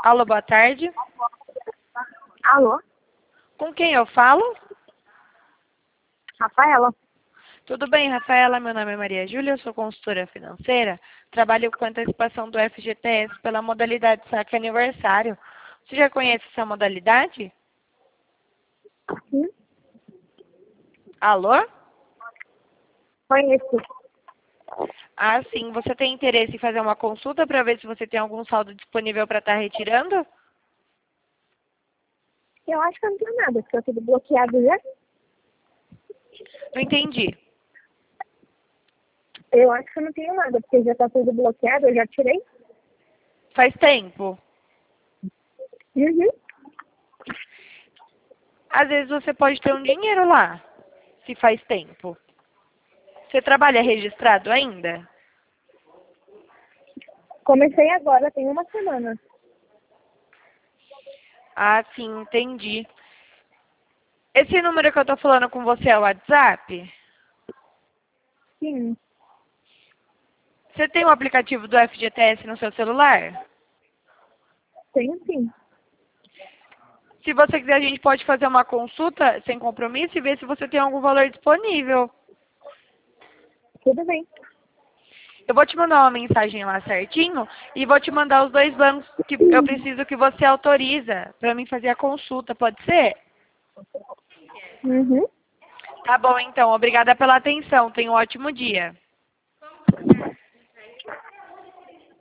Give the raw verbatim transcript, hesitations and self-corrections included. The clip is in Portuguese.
Alô, boa tarde. Alô, Com quem eu falo? Rafaela. Tudo bem, Rafaela? Meu nome é Maria Júlia, eu sou consultora financeira. Trabalho com antecipação do F G T S pela modalidade saque aniversário. Você já conhece essa modalidade? Sim, Alô? conheço. Ah, sim. Você tem interesse em fazer uma consulta para ver se você tem algum saldo disponível para estar retirando? Eu acho que eu não tenho nada, porque eu tudo bloqueado já. Não entendi. Eu acho que eu não tenho nada, porque já tá tudo bloqueado, eu já tirei. Faz tempo. Uhum. Às vezes você pode ter um dinheiro lá, se faz tempo. Você trabalha registrado ainda? Comecei agora, tem uma semana. Ah, sim, entendi. Esse número que eu tô falando com você é o WhatsApp? Sim, Você tem o aplicativo do F G T S no seu celular? tenho sim. Se você quiser, a gente pode fazer uma consulta sem compromisso e ver se você tem algum valor disponível. Tudo bem. Eu vou te mandar uma mensagem lá certinho e vou te mandar os dois bancos que eu preciso que você autoriza para mim fazer a consulta, pode ser? Uhum. Tá bom, então. Obrigada pela atenção. Tenha um ótimo dia.